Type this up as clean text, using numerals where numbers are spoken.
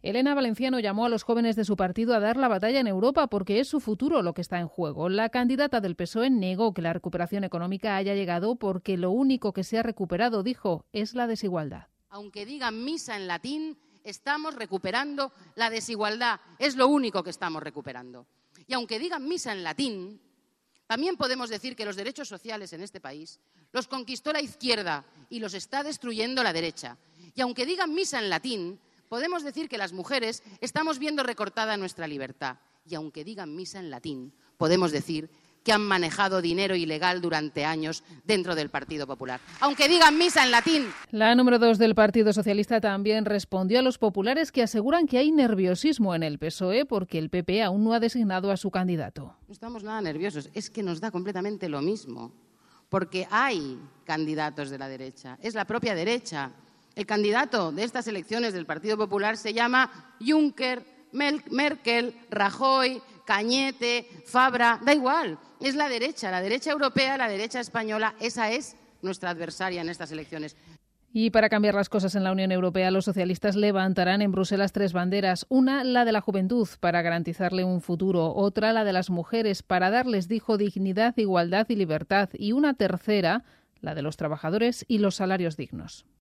Elena Valenciano llamó a los jóvenes de su partido a dar la batalla en Europa porque es su futuro lo que está en juego. La candidata del PSOE negó que la recuperación económica haya llegado porque lo único que se ha recuperado, dijo, es la desigualdad. Aunque digan misa en latín, estamos recuperando la desigualdad. Es lo único que estamos recuperando. Y aunque digan misa en latín, también podemos decir que los derechos sociales en este país los conquistó la izquierda y los está destruyendo la derecha. Y aunque digan misa en latín, podemos decir que las mujeres estamos viendo recortada nuestra libertad. Y aunque digan misa en latín, podemos decir que han manejado dinero ilegal durante años dentro del Partido Popular. Aunque digan misa en latín. La número 2 del Partido Socialista también respondió a los populares que aseguran que hay nerviosismo en el PSOE porque el PP aún no ha designado a su candidato. No estamos nada nerviosos, es que nos da completamente lo mismo, porque hay candidatos de la derecha, es la propia derecha. El candidato de estas elecciones del Partido Popular se llama Juncker, Merkel, Rajoy, Cañete, Fabra, da igual, es la derecha europea, la derecha española, esa es nuestra adversaria en estas elecciones. Y para cambiar las cosas en la Unión Europea, los socialistas levantarán en Bruselas 3 banderas. Una, la de la juventud, para garantizarle un futuro. Otra, la de las mujeres, para darles, dijo, dignidad, igualdad y libertad. Y una tercera, la de los trabajadores y los salarios dignos.